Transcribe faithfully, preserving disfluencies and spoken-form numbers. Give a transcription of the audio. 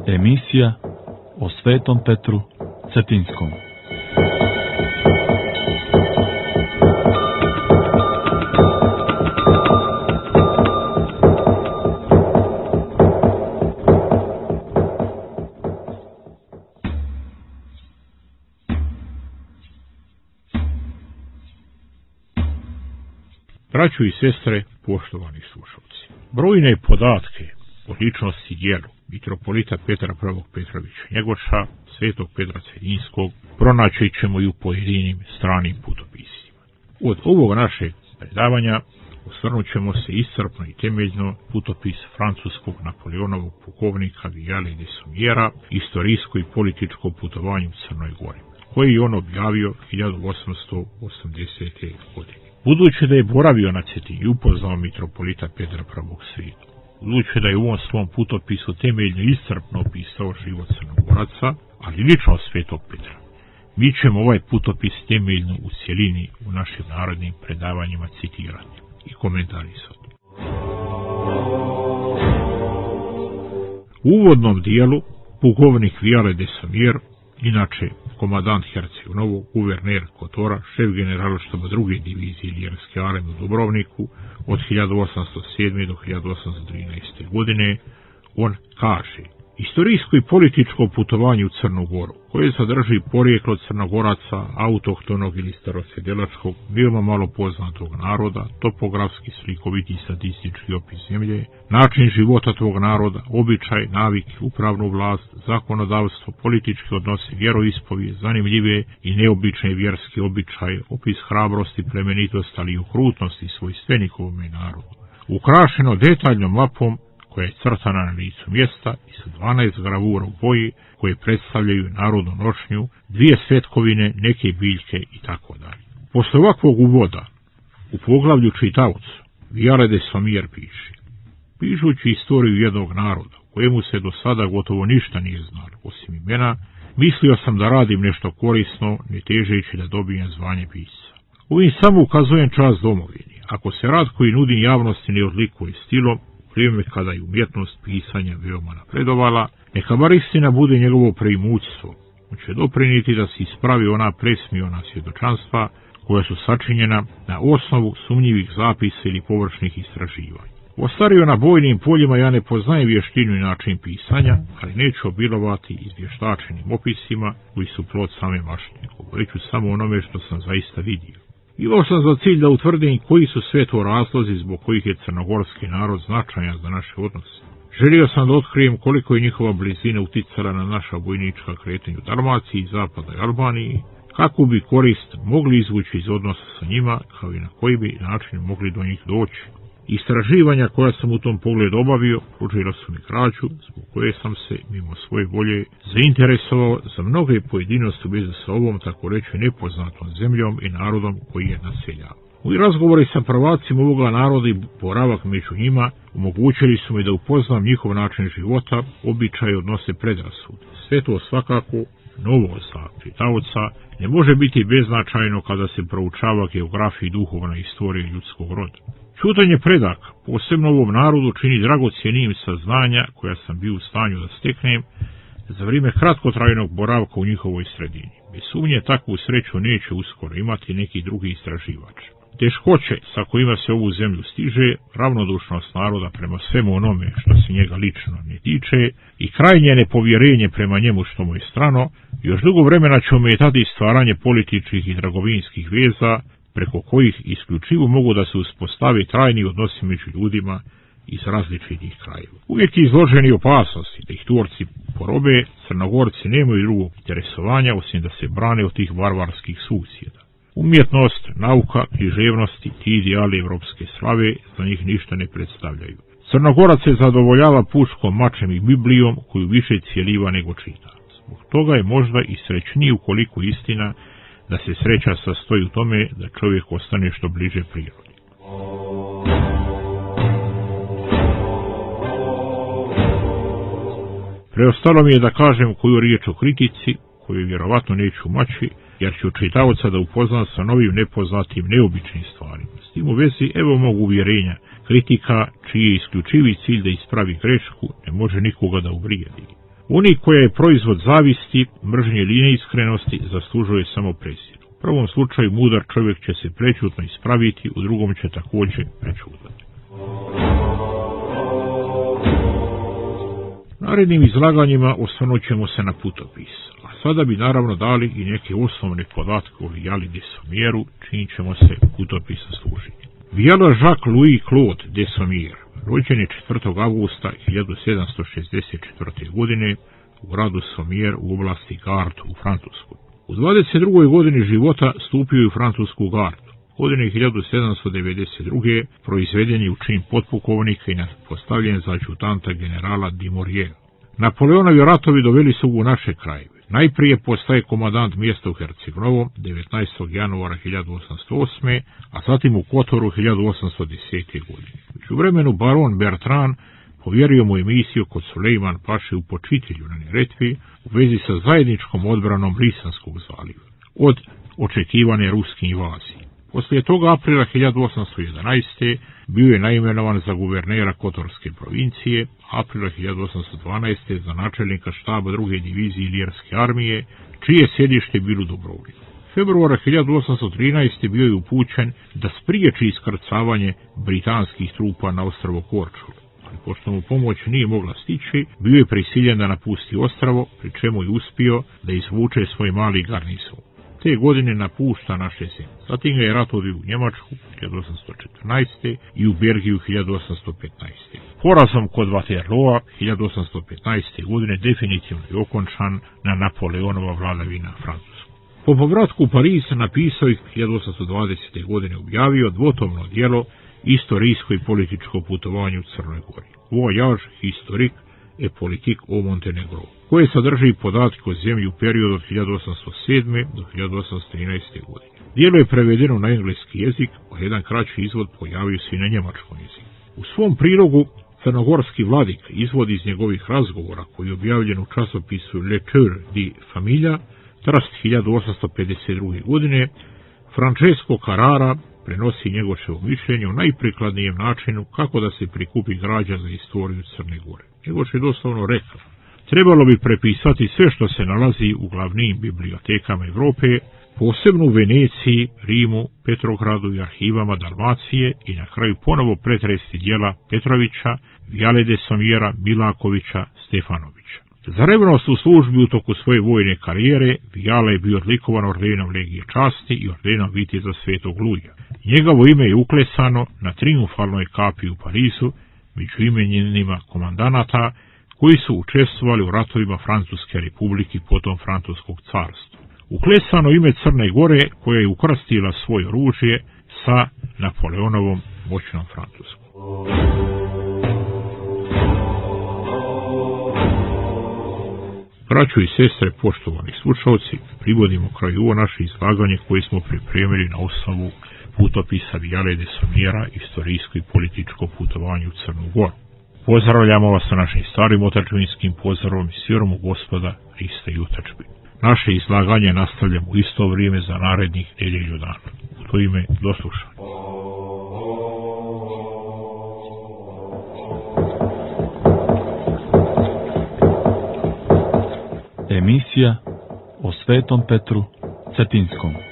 Emisija o Svetom Petru Cetinskom. Braćo i sestre, poštovani slušalci, brojne podatke o ličnosti i djelu mitropolita Petra I. Petrovića Njegoša, Svetog Petra Cetinskog, pronaći ćemo i u pojedinim stranim putopisima. Od ovog našeg predavanja osvrnut ćemo se iscrpno i temeljno putopis francuskog Napoleonovog pukovnika Viale de Sommiera, istorijsko i političko putovanje u Crnoj Gori, koji je on objavio hiljadu osamsto osamdesete. godine. Budući da je boravio na Cetinju i upoznao mitropolita Petra I. Svetog, budući da je u ovom svom putopisu temeljno iscrpno opisao život Crnogoraca, ali lično Svetog Petra, mi ćemo ovaj putopis temeljno u cjelini u našim narodnim predavanjima citirati i komentarisati. U uvodnom dijelu pukovnik Viale de Sommier, inače komadant Herceg-Novog, guverner Kotora, šef generalštaba druge divizije Ljerske armije u Dubrovniku od hiljadu osamsto sedme do hiljadu osamsto trinaeste. godine, on kaže: istorijsko i političko putovanje u Crnu Goru, koje sadrži porijeklo Crnogoraca, autohtonog ili starosjedelačkog, veoma malo poznatog naroda, topografski, slikoviti i statistički opis zemlje, način života tog naroda, običaj, navike, upravnu vlast, zakonodavstvo, politički odnose, vjeroispovije, zanimljive i neobične vjerske običaje, opis hrabrosti, plemenitosti, ali i okrutnosti svojstvenikovome narodu, ukrašeno detaljnom mapom koja je crtana na licu mjesta i sa dvanaest gravura u boji koje predstavljaju narodnu nošnju, dvije svetkovine, neke biljke i tako dalje. Posle ovakvog uvoda u poglavlju čitaocu Viale de Sommier piše: pišući istoriju jednog naroda, kojemu se do sada gotovo ništa nije znalo osim imena, mislio sam da radim nešto korisno, ne težeći da dobijem zvanje pisca. Ovim samo ukazujem čast domovini. Ako se rad koji nudi javnosti ne odlikuje stilom, vrijeme kada je umjetnost pisanja veoma napredovala, neka bar istina bude njegovo preimućstvo. On će doprinijeti da se ispravi ona presmiona svjedočanstva koja su sačinjena na osnovu sumnjivih zapisa ili površnih istraživanja. Ostario na bojnim poljima ja ne poznajem vještinu i način pisanja, ali neću obilovati izvještačenim opisima koji su plod same mašte. Govorit samo onome što sam zaista vidio. Imao sam za cilj da utvrdim koji su sve to razlozi zbog kojih je crnogorski narod značajan za naše odnose. Želio sam da otkrijem koliko je njihova blizina uticala na naša vojnička kretanja u Dalmaciji i zapadnoj Albaniji, kako bi korist mogli izvući iz odnosa sa njima, kao i na koji bi način mogli do njih doći. Istraživanja koja sam u tom pogledu obavio pružila su mi krađu, zbog koje sam se, mimo svoje volje, zainteresovao za mnoge pojedinosti u vezi sa ovom, tako reći, nepoznatom zemljom i narodom koji je naseljao. Moji razgovori sa prvacima ovoga naroda i boravak među njima omogućili su mi da upoznam njihov način života, običaje, odnose, predrasude. Sve to svakako novo za čitaoca ne može biti beznačajno kada se proučava geografija i duhovna istorija ljudskog roda. Čutanje predaka, posebno ovom narodu, čini dragocjenijim saznanja koja sam bio u stanju da steknem za vrijeme kratkotrajnog boravka u njihovoj sredini. Bez sumnje takvu sreću neće uskoro imati neki drugi istraživač. Teškoće sa kojima se ovu zemlju stiže, ravnodušnost naroda prema svemu onome što se njega lično ne tiče i krajnje nepovjerenje prema njemu što mu je strano, još dugo vremena će ometati stvaranje političkih i trgovinskih veza preko kojih isključivo mogu da se uspostave trajni odnosi među ljudima iz različitih krajeva. Uvijek je izloženi opasnosti da ih Turci porobe, Crnogorci nemaju drugog interesovanja osim da se brane od tih varvarskih susjeda. Umjetnost, nauka, književnosti, ti ideali evropske slave za njih ništa ne predstavljaju. Crnogorac se zadovoljava puškom, mačem i Biblijom koju više cijeliva nego čita. Zbog toga je možda i srećniji ukoliko istina da se sreća sastoji u tome da čovjek ostane što bliže prirodi. Preostalo mi je da kažem koju riječ o kritici, koju vjerovatno neću maći, jer ću čitaoca da upoznam sa novim, nepoznatim, neobičnim stvarima. S tim u vezi, evo mog uvjerenja, kritika, čiji je isključivi cilj da ispravi grešku, ne može nikoga da uvrijedi. Oni koja je proizvod zavisti, mržnje ili neiskrenosti, zaslužuje samo presjedu. U prvom slučaju mudar čovjek će se prečutno ispraviti, u drugom će također prečutati. Narednim izlaganjima osvrnut ćemo se na putopis, a sada bi naravno dali i neke osnovne podatke o Viale de Sommière, čim ćemo se putopisa služiti. Viala Jacques Louis Claude de Sommière rođen je četvrtog avgusta hiljadu sedamsto šezdeset četvrte. godine u gradu Sommière u oblasti Gard u Francuskoj. U dvadeset drugoj godini života stupio je u francusku gardu. Godine hiljadu sedamsto devedeset druge. proizveden je u čin potpukovnika i postavljen za adjutanta generala Dumouriez. Napoleonovi ratovi doveli su u naše krajeve. Najprije postaje komandant mjesta u Herceg-Novom devetnaestog januara hiljadu osamsto osme. a zatim u Kotoru hiljadu osamsto desete. godine. U vremenu baron Bertrand povjerio mu emisiju kod Sulejman Paše u Počitelju na Neretvi u vezi sa zajedničkom odbranom Lisanskog zaliva od očekivane ruske invazije. Poslije toga aprila hiljadu osamsto jedanaeste. bio je naimenovan za guvernera Kotorske provincije, aprila hiljadu osamsto dvanaeste. za načelnika štaba druge divizije Ilirske armije, čije sjedište bilo u Dubrovniku. Februara hiljadu osamsto trinaeste. bio je upućen da spriječi iskrcavanje britanskih trupa na ostrvo Korčulu. Ali pošto mu pomoć nije mogla stići, bio je prisiljen da napusti ostrvo, pri čemu je uspio da izvuče svoj mali garnizon. Te godine napušta naše zemlje. Zatim ga je rat odveo u Njemačku hiljadu osamsto četrnaeste. i u Belgiju hiljadu osamsto petnaeste. Porazom kod Waterloa hiljadu osamsto petnaeste. godine definitivno je okončan na Napoleonova vladavina Francusku. Po povratku u Pariz napisao je hiljadu osamsto dvadesete. godine objavio dvotomno djelo Istorijsko i političko putovanje u Crnoj Gori, Voyage historique et politique au Montenegro, koje sadrži podatke o zemlji u periodu od hiljadu osamsto sedme. do hiljadu osamsto trinaeste. godine. Djelo je prevedeno na engleski jezik, a jedan kraći izvod pojavio se i na njemačkom jeziku. U svom prilogu crnogorski vladik izvod iz njegovih razgovora, koji je objavljen u časopisu Le Coeur de Famille, Trast hiljadu osamsto pedeset druge. godine, Francesco Carrara prenosi njegovo mišljenje o najprikladnijem načinu kako da se prikupi građa za istoriju Crne Gore. Njegoš je doslovno rekao: trebalo bi prepisati sve što se nalazi u glavnim bibliotekama Evrope, posebno u Veneciji, Rimu, Petrogradu i arhivama Dalmacije, i na kraju ponovo pretresti djela Petrovića, Viale de Sommière, Milakovića, Stefanovića. Za revnost u službi u toku svoje vojne karijere Viala je bio odlikovan ordenom Legije časti i ordenom Viteza Svetog Luja. Njegovo ime je uklesano na triumfalnoj kapi u Parizu među imenima komandanata koji su učestvovali u ratovima Francuske republike potom Francuskog carstva. Uklesano ime Crne Gore, koja je ukrstila svoje oružje sa Napoleonovom moćnom Francuskom. Braćo i sestre, poštovani slušalci, privodimo kraju ovo naše izlaganje koje smo pripremili na osnovu putopisa Viale de Sommière, istorijsko i političko putovanje u Crnu Goru. Pozdravljamo vas sa našim starim otadžbinskim pozdravom i s vjerom u Gospoda Hrista i otadžbinu. Naše izlaganje nastavljamo u isto vrijeme za narednih nedjelju dana. U to ime, do slušanja. Emisija o Svetom Petru Cetinskom.